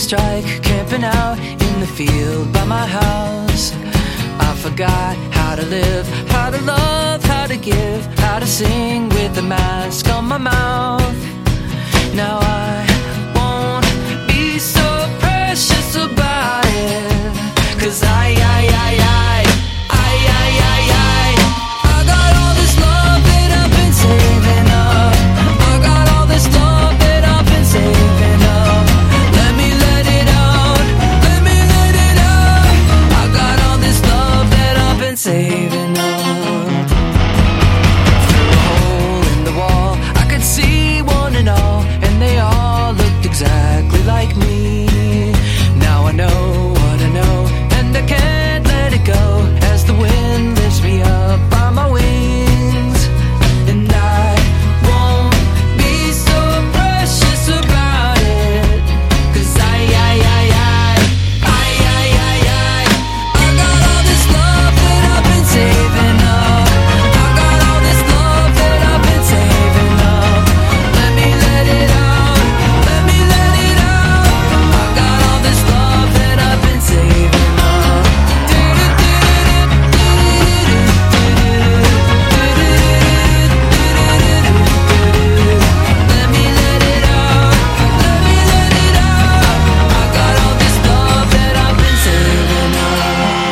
strike, camping out in the field by my house. I forgot how to live, how to love, how to give, how to sing with a mask on my mouth. Now I won't be so precious about it.